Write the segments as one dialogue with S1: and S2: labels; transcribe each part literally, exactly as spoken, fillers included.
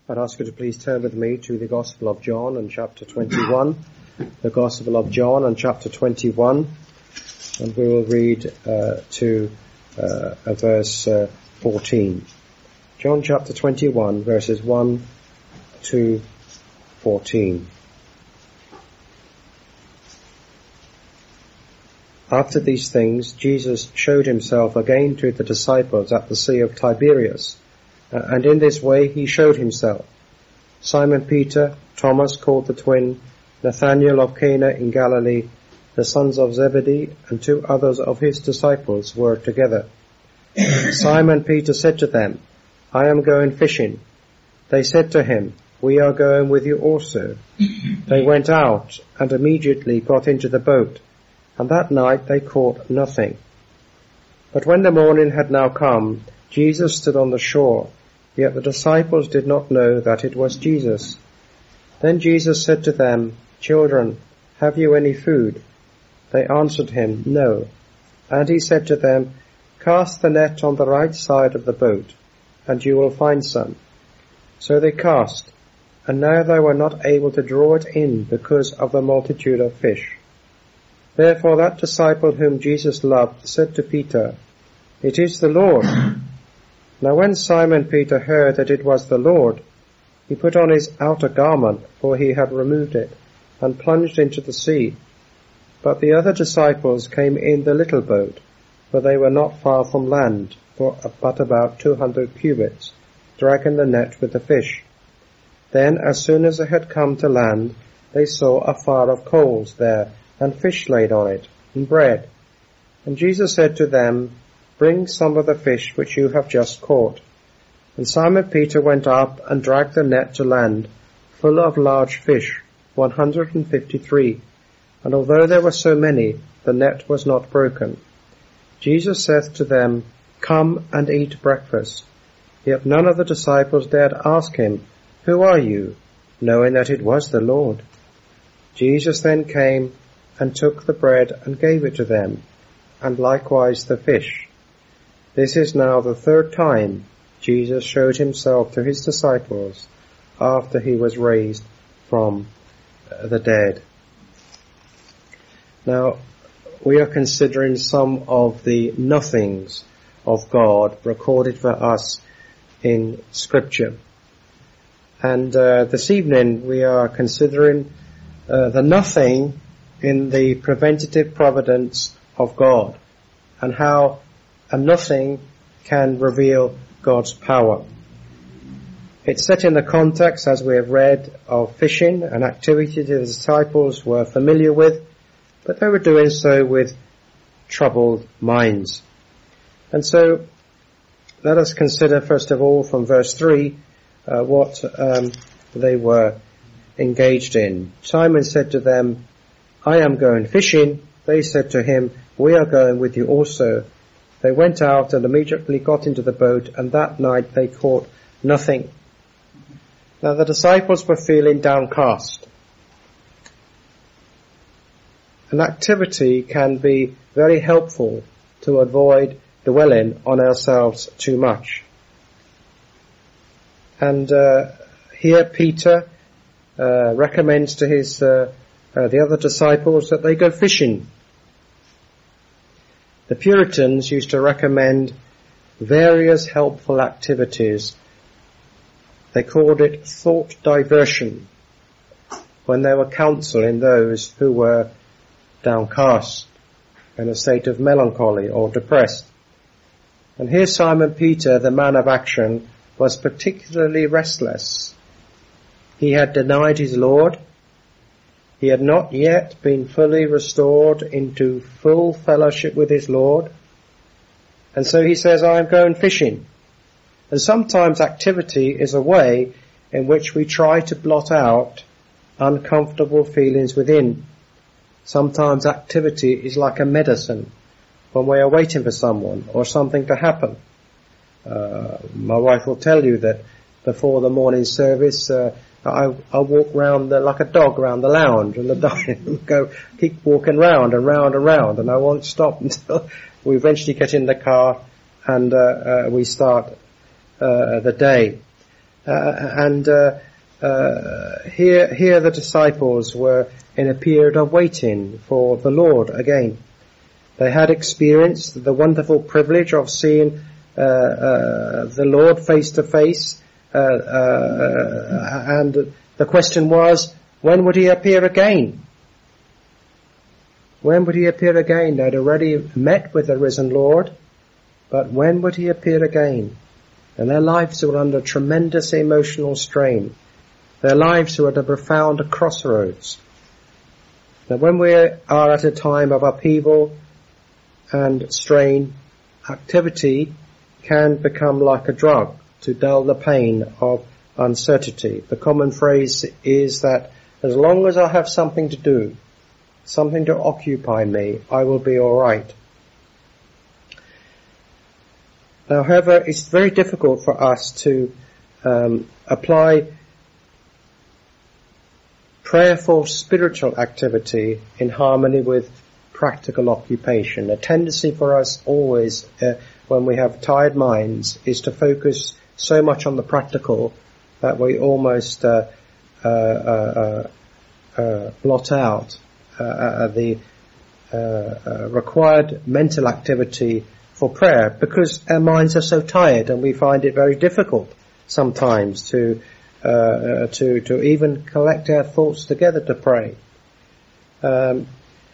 S1: I'd ask you to please turn with me to the Gospel of John and chapter twenty-one. The Gospel of John and chapter twenty-one. And we will read uh, to uh, uh, verse uh, fourteen. John chapter twenty-one, verses one to fourteen. After these things, Jesus showed himself again to the disciples at the Sea of Tiberias. And in this way he showed himself. Simon Peter, Thomas called the twin, Nathanael of Cana in Galilee, the sons of Zebedee, and two others of his disciples were together. Simon Peter said to them, I am going fishing. They said to him, We are going with you also. They went out and immediately got into the boat, and that night they caught nothing. But when the morning had now come, Jesus stood on the shore, yet the disciples did not know that it was Jesus. Then Jesus said to them, Children, have you any food? They answered him, No. And he said to them, Cast the net on the right side of the boat, and you will find some. So they cast, and now they were not able to draw it in because of the multitude of fish. Therefore that disciple whom Jesus loved said to Peter, It is the Lord. Now when Simon Peter heard that it was the Lord, he put on his outer garment, for he had removed it, and plunged into the sea. But the other disciples came in the little boat, for they were not far from land, for but about two hundred cubits, dragging the net with the fish. Then, as soon as they had come to land, they saw a fire of coals there, and fish laid on it, and bread. And Jesus said to them, Bring some of the fish which you have just caught. And Simon Peter went up and dragged the net to land, full of large fish, one hundred and fifty-three. And although there were so many, the net was not broken. Jesus said to them, Come and eat breakfast. Yet none of the disciples dared ask him, Who are you? Knowing that it was the Lord. Jesus then came and took the bread and gave it to them, and likewise the fish. This is now the third time Jesus showed himself to his disciples after he was raised from the dead. Now, we are considering some of the nothings of God recorded for us in Scripture. And uh, this evening we are considering uh, the nothing in the preventative providence of God, and how a nothing can reveal God's power. It's set in the context, as we have read, of fishing, an activity the disciples were familiar with, but they were doing so with troubled minds. And so, let us consider first of all from verse three uh, what um, they were engaged in. Simon said to them, I am going fishing. They said to him, We are going with you also. They went out and immediately got into the boat, and that night they caught nothing. Now the disciples were feeling downcast. An activity can be very helpful to avoid dwelling on ourselves too much. And uh, here Peter uh, recommends to his uh, uh, the other disciples that they go fishing. The Puritans used to recommend various helpful activities. They called it thought diversion when they were counseling those who were downcast, in a state of melancholy or depressed. And here Simon Peter, the man of action, was particularly restless. He had denied his Lord. He had not yet been fully restored into full fellowship with his Lord. And so he says, I am going fishing. And sometimes activity is a way in which we try to blot out uncomfortable feelings within. Sometimes activity is like a medicine when we are waiting for someone or something to happen. Uh, my wife will tell you that before the morning service, uh, I, I walk round the, like a dog around the lounge, and the dog will go, keep walking round and round and round, and I won't stop until we eventually get in the car and uh, uh, we start uh, the day. Uh, and uh, uh, here, here the disciples were in a period of waiting for the Lord again. They had experienced the wonderful privilege of seeing uh, uh, the Lord face to face, uh, uh, and the question was, when would he appear again? When would he appear again? They'd already met with the risen Lord, but when would he appear again? And their lives were under tremendous emotional strain. Their lives were at a profound crossroads. Now when we are at a time of upheaval and strain, activity can become like a drug to dull the pain of uncertainty. The common phrase is that as long as I have something to do, something to occupy me, I will be all right. Now, however, it's very difficult for us to um, apply prayerful spiritual activity in harmony with practical occupation. A tendency for us always, uh, when we have tired minds, is to focus so much on the practical that we almost uh, uh, uh, uh, blot out uh, uh, the uh, uh, required mental activity for prayer, because our minds are so tired and we find it very difficult sometimes to uh, uh, to to even collect our thoughts together to pray. Um,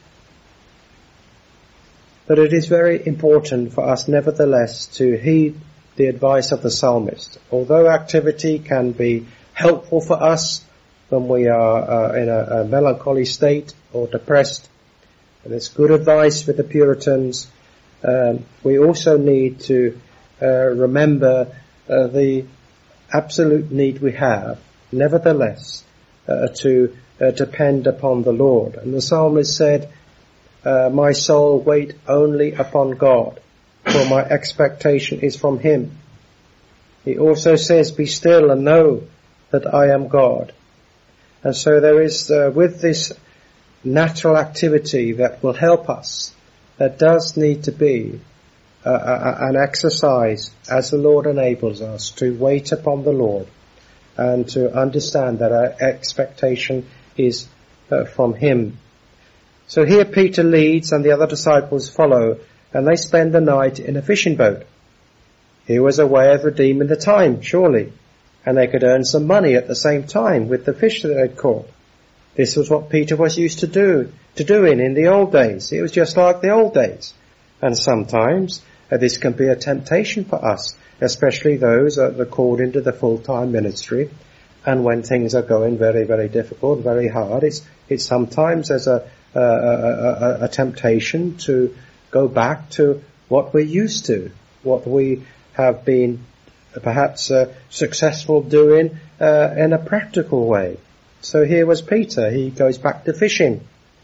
S1: but it is very important for us nevertheless to heed the advice of the psalmist. Although activity can be helpful for us when we are uh, in a, a melancholy state or depressed, and it's good advice with the Puritans, Um, we also need to uh, remember uh, the absolute need we have, nevertheless, uh, to uh, depend upon the Lord. And the psalmist said, uh, my soul wait only upon God, for my expectation is from him. He also says, be still and know that I am God. And so there is, uh, with this natural activity that will help us, there does need to be uh, a, an exercise as the Lord enables us to wait upon the Lord and to understand that our expectation is uh, from him. So here Peter leads and the other disciples follow, and they spend the night in a fishing boat. He was a way of redeeming the time, surely, and they could earn some money at the same time with the fish that they'd caught. This was what Peter was used to do, to doing in the old days. It was just like the old days. And sometimes uh, this can be a temptation for us, especially those that are called into the full-time ministry. And when things are going very, very difficult, very hard, it's, it's sometimes as a, a, a, a temptation to go back to what we're used to, what we have been perhaps uh, successful doing uh, in a practical way. So here was Peter. He goes back to fishing.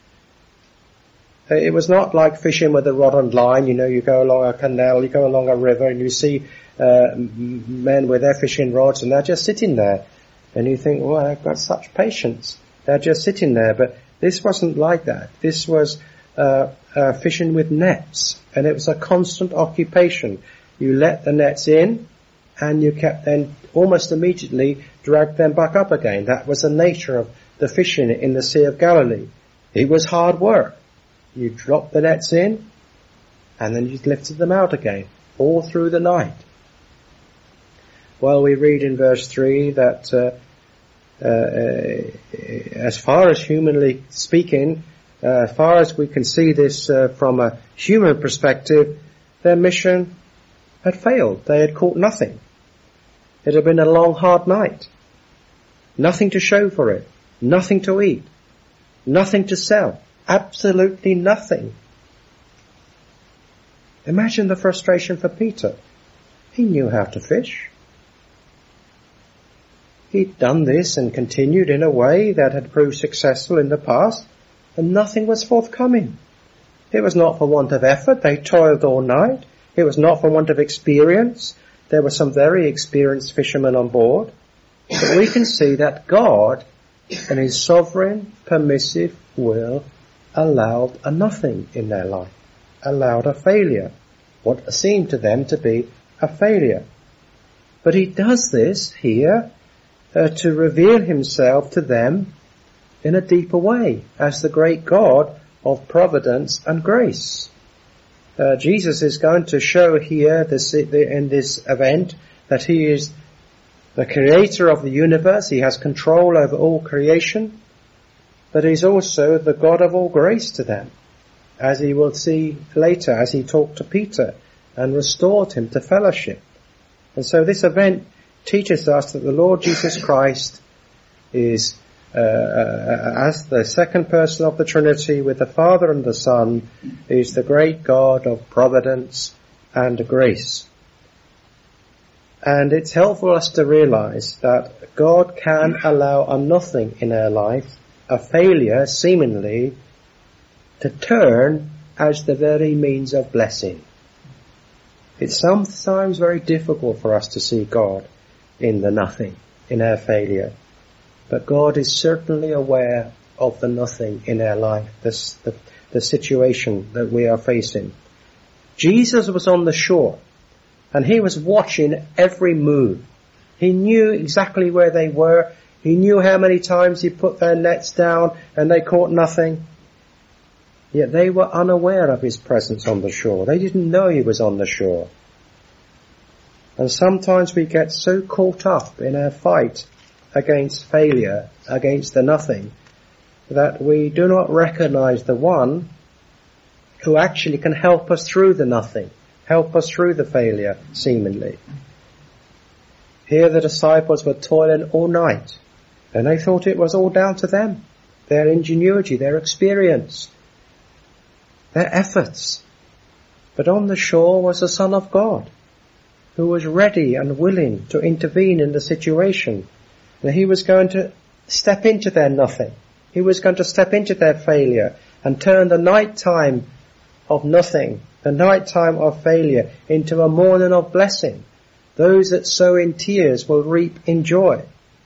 S1: It was not like fishing with a rod and line. You know, you go along a canal, you go along a river, and you see uh, men with their fishing rods, and they're just sitting there. And you think, well, they've got such patience. They're just sitting there. But this wasn't like that. This was uh, uh, fishing with nets, and it was a constant occupation. You let the nets in, and you kept then almost immediately dragged them back up again. That was the nature of the fishing in the Sea of Galilee. It was hard work. You dropped the nets in, and then you lifted them out again, all through the night. Well, we read in verse three that uh, uh, as far as humanly speaking, uh, as far as we can see this uh, from a human perspective, their mission had failed. They had caught nothing. It had been a long, hard night. Nothing to show for it. Nothing to eat. Nothing to sell. Absolutely nothing. Imagine the frustration for Peter. He knew how to fish. He'd done this and continued in a way that had proved successful in the past, and nothing was forthcoming. It was not for want of effort. They toiled all night. It was not for want of experience. There were some very experienced fishermen on board. But we can see that God, in his sovereign, permissive will, allowed a nothing in their life, allowed a failure, what seemed to them to be a failure. But he does this here uh, to reveal himself to them in a deeper way as the great God of providence and grace. Uh, Jesus is going to show here this, in this event that he is the creator of the universe. He has control over all creation, but he's also the God of all grace to them, as he will see later as he talked to Peter and restored him to fellowship. And so this event teaches us that the Lord Jesus Christ is uh, uh, as the second person of the Trinity with the Father and the Son, is the great God of providence and grace. And it's helpful us to realize that God can allow a nothing in our life, a failure seemingly, to turn as the very means of blessing. It's sometimes very difficult for us to see God in the nothing, in our failure. But God is certainly aware of the nothing in our life, this, the, the situation that we are facing. Jesus was on the shore, and he was watching every move. He knew exactly where they were. He knew how many times he put their nets down and they caught nothing. Yet they were unaware of his presence on the shore. They didn't know he was on the shore. And sometimes we get so caught up in our fight against failure, against the nothing, that we do not recognize the one who actually can help us through the nothing, help us through the failure, seemingly. Here the disciples were toiling all night, and they thought it was all down to them, their ingenuity, their experience, their efforts. But on the shore was the Son of God, who was ready and willing to intervene in the situation. And he was going to step into their nothing. He was going to step into their failure and turn the night time of nothing, the night time of failure, into a morning of blessing. Those that sow in tears will reap in joy.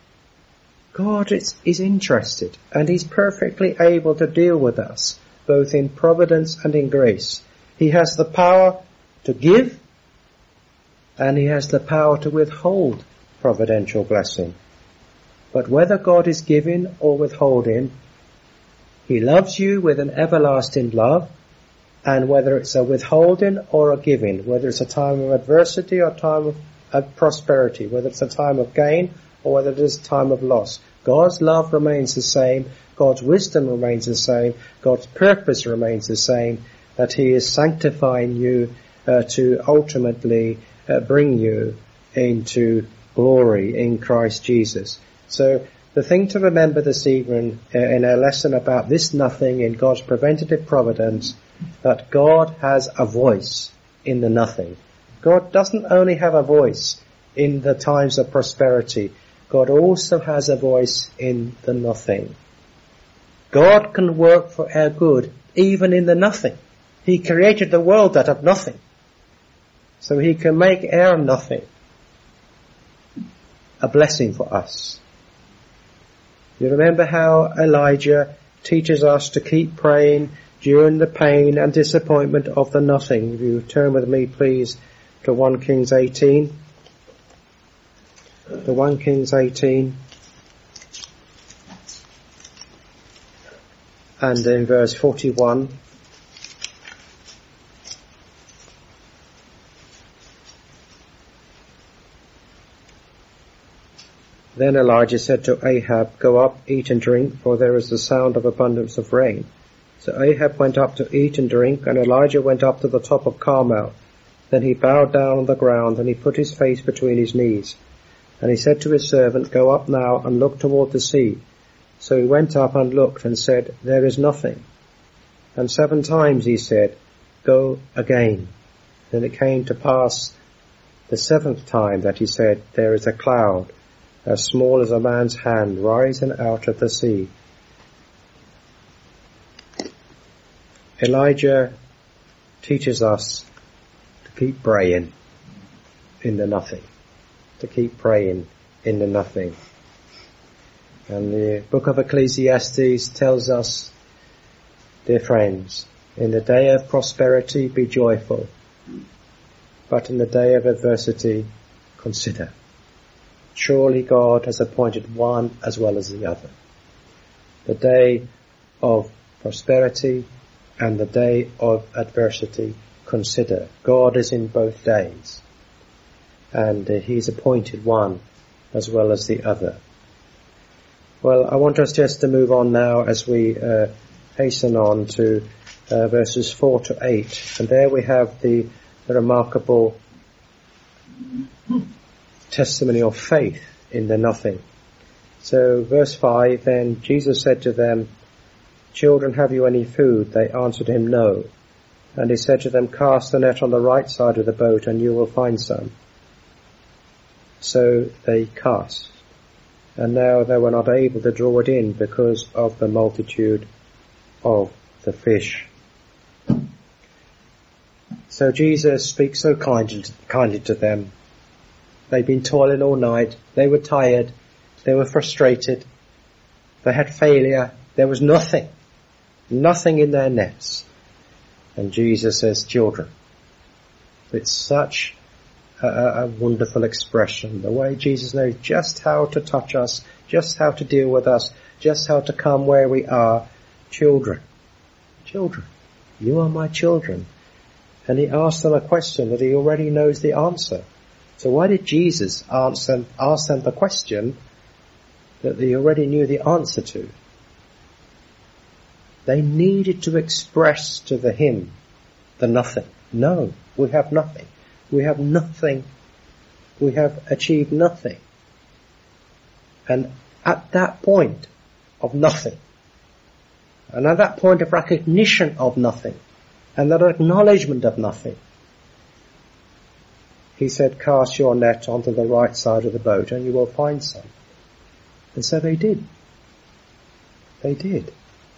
S1: God is, is interested, and he's perfectly able to deal with us, both in providence and in grace. He has the power to give, and he has the power to withhold providential blessing. But whether God is giving or withholding, he loves you with an everlasting love, and whether it's a withholding or a giving, whether it's a time of adversity or a time of, of prosperity, whether it's a time of gain or whether it is a time of loss, God's love remains the same, God's wisdom remains the same, God's purpose remains the same, that he is sanctifying you uh, to ultimately uh, bring you into glory in Christ Jesus. So the thing to remember this evening uh, in our lesson about this nothing in God's preventative providence, that God has a voice in the nothing. God doesn't only have a voice in the times of prosperity, God also has a voice in the nothing. God can work for our good even in the nothing. He created the world out of nothing. So he can make our nothing a blessing for us. You remember how Elijah teaches us to keep praying during the pain and disappointment of the nothing. If you turn with me, please, to First Kings eighteen. The First Kings eighteen. And in verse forty-one. Then Elijah said to Ahab, "Go up, eat and drink, for there is the sound of abundance of rain." So Ahab went up to eat and drink, and Elijah went up to the top of Carmel. Then he bowed down on the ground, and he put his face between his knees. And he said to his servant, "Go up now and look toward the sea." So he went up and looked and said, "There is nothing." And seven times he said, "Go again." Then it came to pass the seventh time that he said, "There is a cloud, as small as a man's hand, rising out of the sea." Elijah teaches us to keep praying in the nothing, to keep praying in the nothing. And the book of Ecclesiastes tells us, dear friends, in the day of prosperity be joyful, but in the day of adversity consider. Surely God has appointed one as well as the other. The day of prosperity and the day of adversity, consider. God is in both days. And uh, He's appointed one as well as the other. Well, I want us just to move on now as we uh, hasten on to uh, verses four to eight. And there we have the, the remarkable testimony of faith in the nothing. So verse five, then Jesus said to them, "Children, have you any food?" They answered him, "No." And he said to them, "Cast the net on the right side of the boat and you will find some." So they cast. And now they were not able to draw it in because of the multitude of the fish. So Jesus speaks so kindly, kindly to them. They'd been toiling all night. They were tired. They were frustrated. They had failure. There was nothing. Nothing in their nets. And Jesus says, "Children." It's such a, a wonderful expression. The way Jesus knows just how to touch us, just how to deal with us, just how to come where we are. Children. Children. You are my children. And he asked them a question that he already knows the answer. So why did Jesus answer, ask them the question that they already knew the answer to? They needed to express to the him the nothing. No, we have nothing. We have nothing. We have achieved nothing. And at that point of nothing, and at that point of recognition of nothing, and that acknowledgement of nothing, he said, "Cast your net onto the right side of the boat and you will find some." And so they did. They did.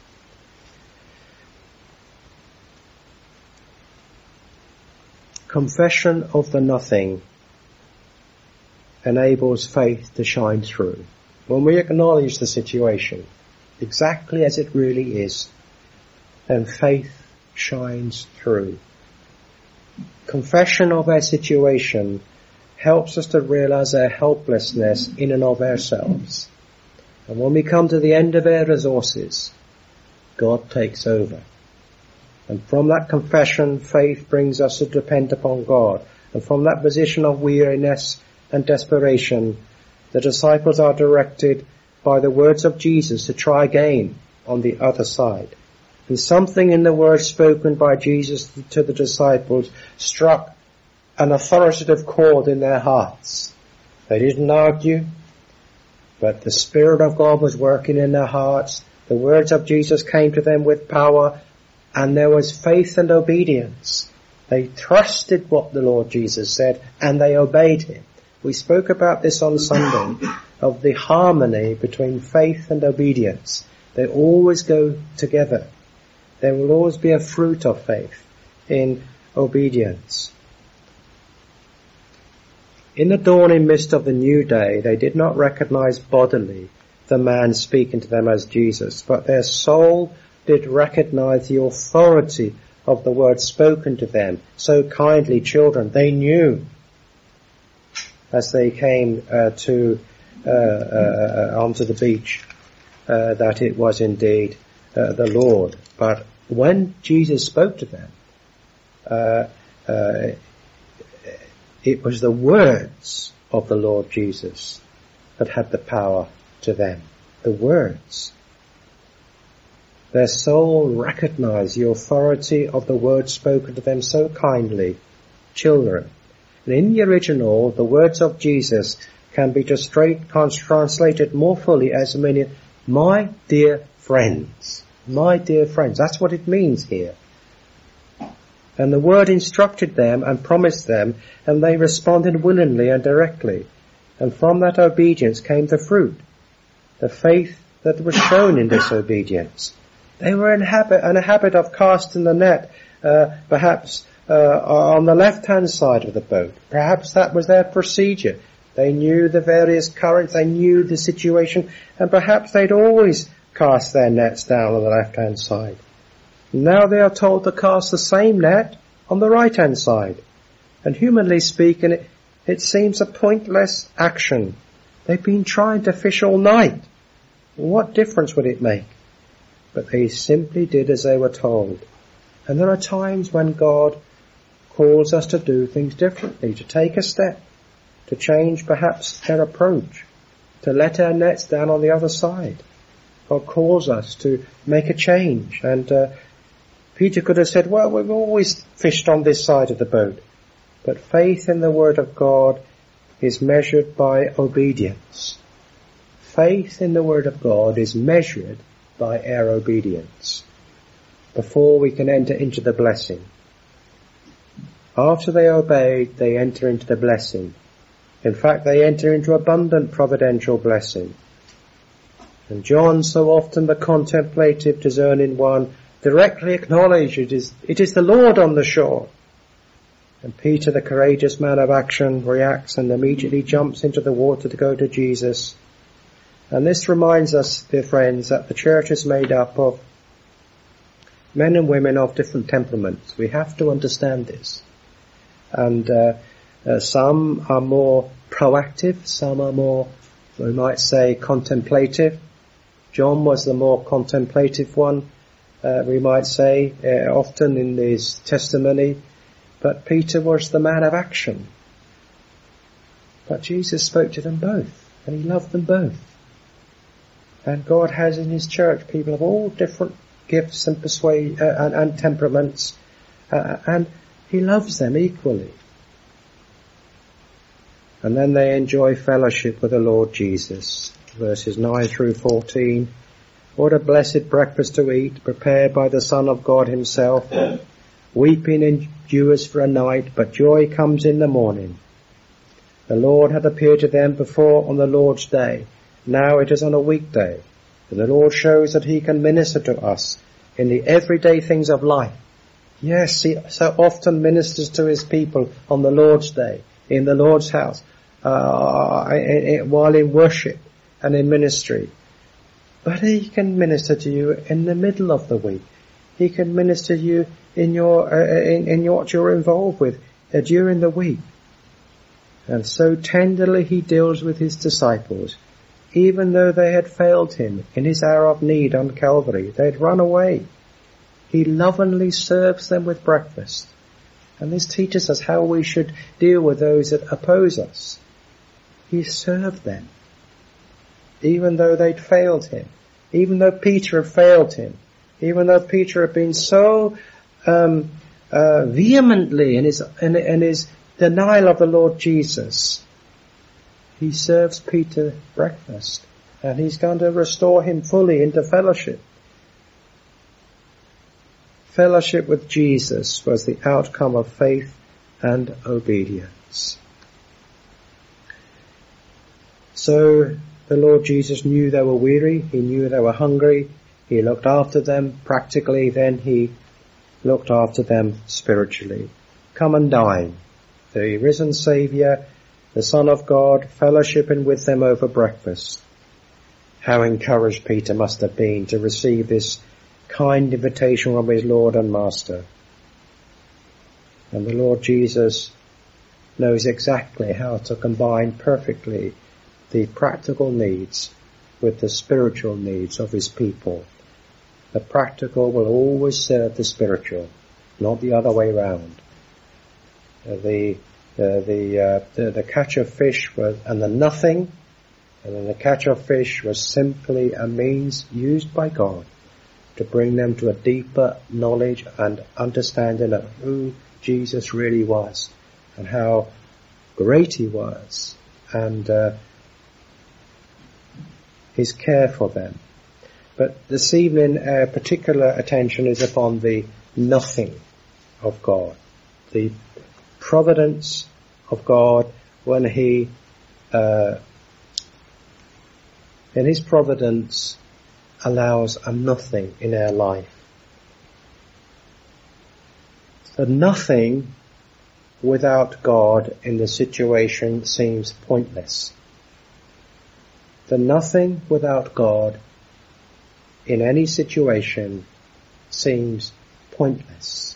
S1: Confession of the nothing enables faith to shine through. When we acknowledge the situation exactly as it really is, then faith shines through. Confession of our situation helps us to realize our helplessness in and of ourselves. And when we come to the end of our resources, God takes over. And from that confession, faith brings us to depend upon God. And from that position of weariness and desperation, the disciples are directed by the words of Jesus to try again on the other side. And something in the words spoken by Jesus to the disciples struck an authoritative chord in their hearts. They didn't argue, but the Spirit of God was working in their hearts. The words of Jesus came to them with power, and there was faith and obedience. They trusted what the Lord Jesus said, and they obeyed him. We spoke about this on Sunday, of the harmony between faith and obedience. They always go together. There will always be a fruit of faith in obedience. In the dawning mist of the new day, they did not recognize bodily the man speaking to them as Jesus, but their soul did recognize the authority of the word spoken to them so kindly. Children, they knew as they came uh, to uh, uh, onto the beach uh, that it was indeed uh, the Lord. But when Jesus spoke to them, uh, uh, it was the words of the Lord Jesus that had the power to them. The words. Their soul recognized the authority of the words spoken to them so kindly. Children. And in the original, the words of Jesus can be just straight translated more fully as meaning, my dear friends. My dear friends. That's what it means here. And the word instructed them and promised them, and they responded willingly and directly. And from that obedience came the fruit, the faith that was shown in this obedience. They were in, habit, in a habit of casting the net, uh, perhaps uh, on the left-hand side of the boat. Perhaps that was their procedure. They knew the various currents, they knew the situation, and perhaps they'd always cast their nets down on the left-hand side. Now they are told to cast the same net on the right-hand side. And humanly speaking, it, it seems a pointless action. They've been trying to fish all night. What difference would it make? But they simply did as they were told. And there are times when God calls us to do things differently, to take a step, to change perhaps their approach, to let our nets down on the other side. God calls us to make a change. And uh, Peter could have said, well, we've always fished on this side of the boat. But faith in the Word of God is measured by obedience. Faith in the Word of God is measured by our obedience before we can enter into the blessing. After they obeyed, they enter into the blessing. In fact, they enter into abundant providential blessing. And John, so often the contemplative, discerning one, directly acknowledged it is, it is the Lord on the shore. And Peter, the courageous man of action, reacts and immediately jumps into the water to go to Jesus. And this reminds us, dear friends, that the church is made up of men and women of different temperaments. We have to understand this. And uh, uh, some are more proactive, some are more, we might say, contemplative. John was the more contemplative one, uh, we might say, uh, often in his testimony. But Peter was the man of action. But Jesus spoke to them both, and he loved them both. And God has in his church people of all different gifts and persuade uh, and, and temperaments, uh, and he loves them equally. And then they enjoy fellowship with the Lord Jesus. Verses nine through fourteen. What a blessed breakfast to eat, prepared by the Son of God himself. Weeping endures for a night, but joy comes in the morning. The Lord had appeared to them before on the Lord's day. Now it is on a weekday. And the Lord shows that he can minister to us in the everyday things of life. Yes, he so often ministers to his people on the Lord's day, in the Lord's house, uh, in, in, while in worship and in ministry. But he can minister to you in the middle of the week. He can minister to you in your uh, in, in what you're involved with uh, during the week. And so tenderly he deals with his disciples. Even though they had failed him in his hour of need on Calvary, they had run away. He lovingly serves them with breakfast. And this teaches us how we should deal with those that oppose us. He served them. Even though they'd failed him. Even though Peter had failed him. Even though Peter had been so um, uh, vehemently in his, in, in his denial of the Lord Jesus. He serves Peter breakfast, and he's going to restore him fully into fellowship. Fellowship with Jesus was the outcome of faith and obedience. So the Lord Jesus knew they were weary, he knew they were hungry, he looked after them practically, then he looked after them spiritually. Come and dine. The risen Saviour, the Son of God, fellowshipping with them over breakfast. How encouraged Peter must have been to receive this kind invitation from his Lord and Master. And the Lord Jesus knows exactly how to combine perfectly the practical needs with the spiritual needs of his people. The practical will always serve the spiritual, not the other way round. The The, the, uh, the, the catch of fish was, and the nothing, and then the catch of fish was simply a means used by God to bring them to a deeper knowledge and understanding of who Jesus really was and how great he was and uh, his care for them. But this evening, our particular attention is upon the nothing of God, the providence of God when he, uh, in his providence, allows a nothing in our life. The nothing without God in the situation seems pointless. The nothing without God in any situation seems pointless.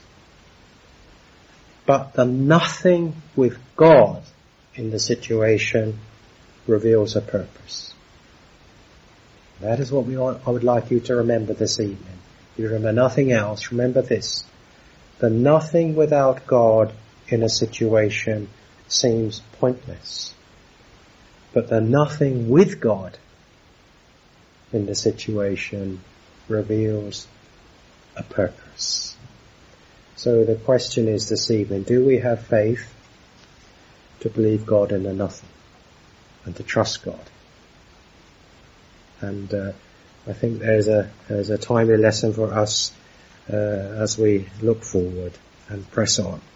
S1: But the nothing with God in the situation reveals a purpose. That is what we want, I would like you to remember this evening. You remember nothing else. Remember this. The nothing without God in a situation seems pointless. But the nothing with God in the situation reveals a purpose. So the question is this evening, do we have faith to believe God in the nothing and to trust God? And uh, I think there's a there's a timely lesson for us uh, as we look forward and press on.